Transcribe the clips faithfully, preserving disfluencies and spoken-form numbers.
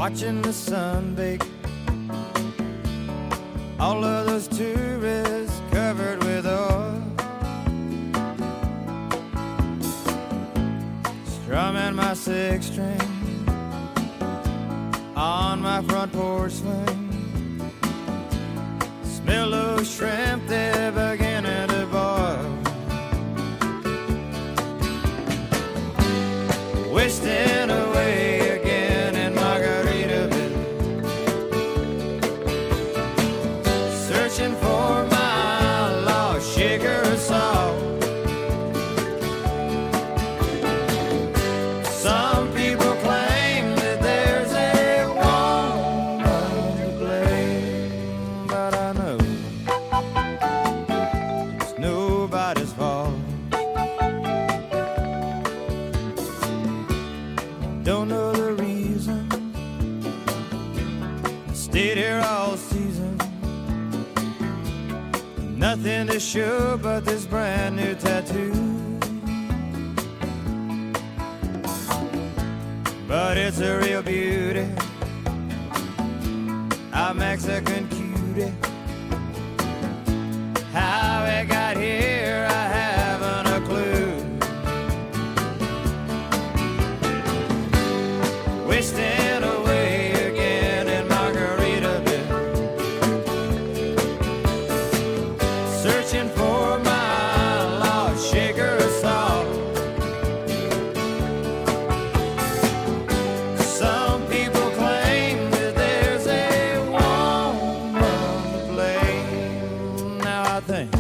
watching the sun bake. All of those tourists covered with oil, strumming my six string on my front porch swing. Smell those shrimp, they're beginning to boil. Wasting away again in Margaritaville, searching for my lost sugar and salt. Some people claim that there's a woman to blame, but I know it's nobody's fault. Don't know the reason, stayed here all season. Nothing to show but this brand new tattoo, but it's a real beauty, a Mexican cutie. How it got here, I haven't a clue. Wasting away again in Margaritaville, searching for my lost sugar and salt. Some people claim that there's a woman to blame. Now I think,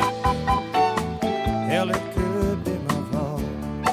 hell, it could be my fault.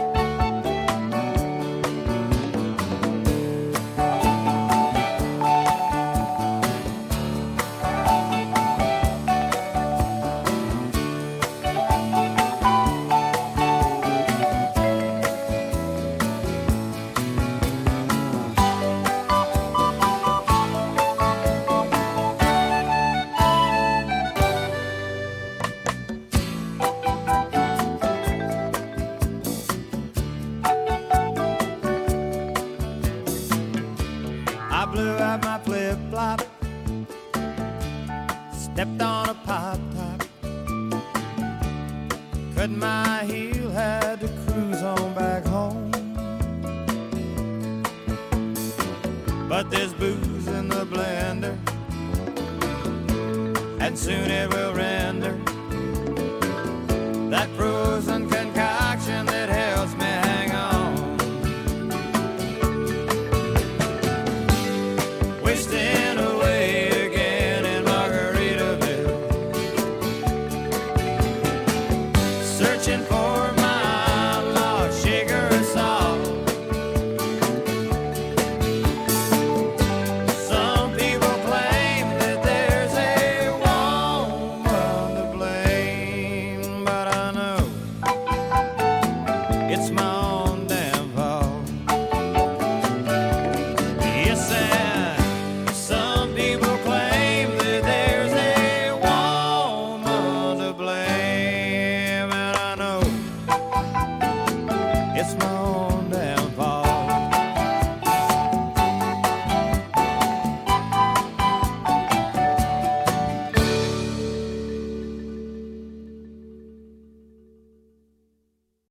I blew out my flip-flop, stepped on a pop top, cut my heel, had to cruise on back home. But there's booze in the blender, and soon it will render that frozen concussion